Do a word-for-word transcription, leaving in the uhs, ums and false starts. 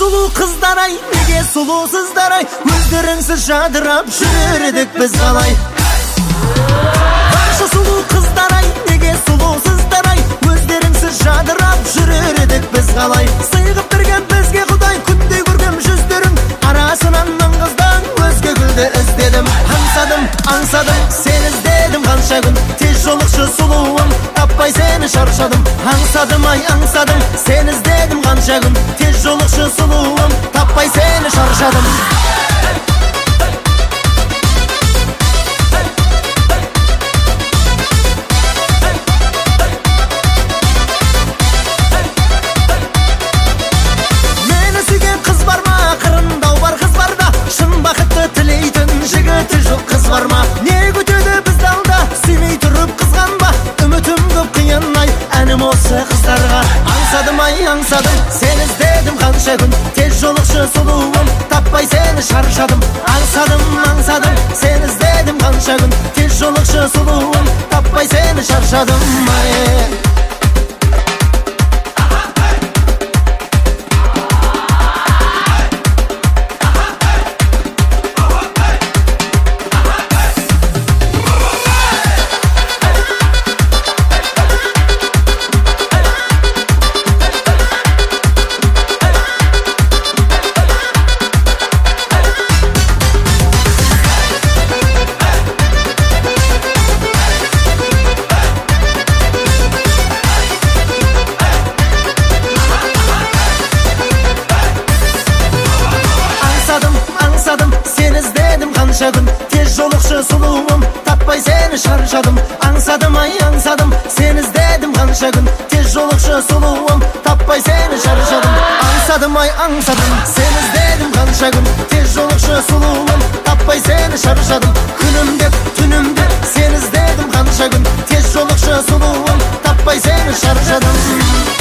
sulu kızlar ay, nege sulusuzlar ay, özlerinsiz jadırap жүрерdik biz қалай. Barcha sulu kızlar ay, nege sulusuzlar ay, özlerinsiz jadırap жүрерdik biz қалай. Сыйғып берген бізге Құдай, күндей көргем жүздерің, арасынан мың қыздан өзге гүлді іздедім. Аңсадым, аңсадым, сен іздедім қанша күн, тез жолықшы сұлуым, таппай сені шаршадым. Аңсадым ай, аңсадым, сен іздедім қанша күн, тез жолықшы сұлуым, таппай сені шаршадым. Мені сүйген қыз бар ма, қырындау бар қыз бар да, шын бақытты тілейтін жігіті жоқ қыз бар ма? Не күтеді бізді алда, сүймей тұрып қызғанба, үмітім көп қиын ай, әнім осы қыздарға. Аңсадым ай, аңсадым, сен іздедім қанша күн, тез жолықшы сұлуым, таппай сені шаршадым. Аңсадым, аңсадым, сен іздедім қанша күн, тез жолықшы сұлуым, таппай сені шаршадым ай. Аңсадым, сен іздедім қанша күн, тез жолықшы сұлуым, таппай сені шаршадым. Аңсадым ай, аңсадым, сен іздедім қанша күн, тез жолықшы сұлуым, таппай сені шаршадым. Аңсадым ай, аңсадым, сен іздедім қанша күн, тез жолықшы сұлуым, таппай сені шаршадым. Күнім деп, түнім деп, сен іздедім қанша күн, тез жолықшы сұлуым, таппай сені шаршадым.